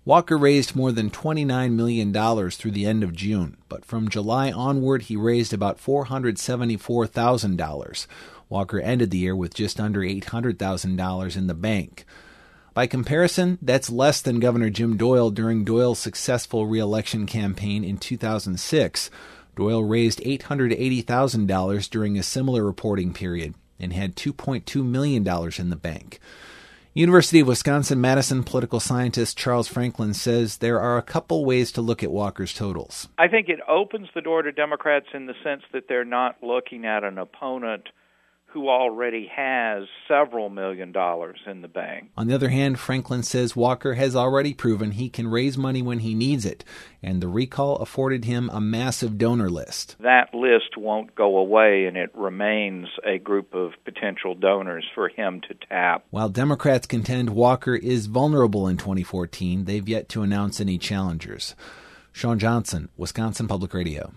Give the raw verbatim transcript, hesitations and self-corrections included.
Walker raised more than twenty-nine million dollars through the end of June, but from July onward he raised about four hundred seventy-four thousand dollars. Walker ended the year with just under eight hundred thousand dollars in the bank. By comparison, that's less than Governor Jim Doyle during Doyle's successful re-election campaign in two thousand six. Doyle raised eight hundred eighty thousand dollars during a similar reporting period and had two point two million dollars in the bank. University of Wisconsin-Madison political scientist Charles Franklin says there are a couple ways to look at Walker's totals. I think it opens the door to Democrats in the sense that they're not looking at an opponent who already has several million dollars in the bank. On the other hand, Franklin says Walker has already proven he can raise money when he needs it, and the recall afforded him a massive donor list. That list won't go away, and it remains a group of potential donors for him to tap. While Democrats contend Walker is vulnerable in twenty fourteen, they've yet to announce any challengers. Sean Johnson, Wisconsin Public Radio.